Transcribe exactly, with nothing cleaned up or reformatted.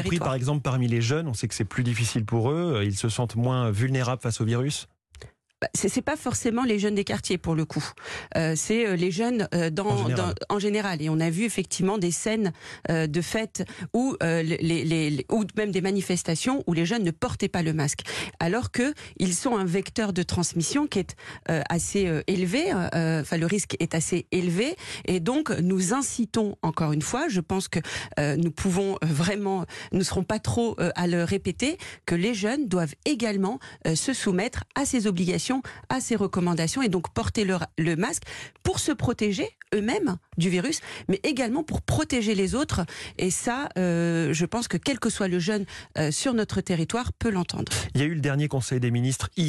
compris territoire. par exemple parmi les jeunes, on sait que c'est plus difficile pour eux, ils se sentent moins vulnérables face au virus. Bah, c'est, c'est pas forcément les jeunes des quartiers pour le coup, euh, c'est euh, les jeunes euh, dans, en, général. dans, en général. Et on a vu effectivement des scènes euh, de fêtes où euh, les, les, les, ou même des manifestations où les jeunes ne portaient pas le masque, alors que ils sont un vecteur de transmission qui est euh, assez euh, élevé. Euh, enfin, le risque est assez élevé, et donc nous incitons encore une fois. Je pense que euh, nous pouvons vraiment, nous ne serons pas trop euh, à le répéter, que les jeunes doivent également euh, se soumettre à ces obligations, à ces recommandations, et donc porter le, le masque pour se protéger eux-mêmes du virus, mais également pour protéger les autres. Et ça, euh, je pense que quel que soit le jeune euh, sur notre territoire peut l'entendre. Il y a eu le dernier Conseil des ministres hier.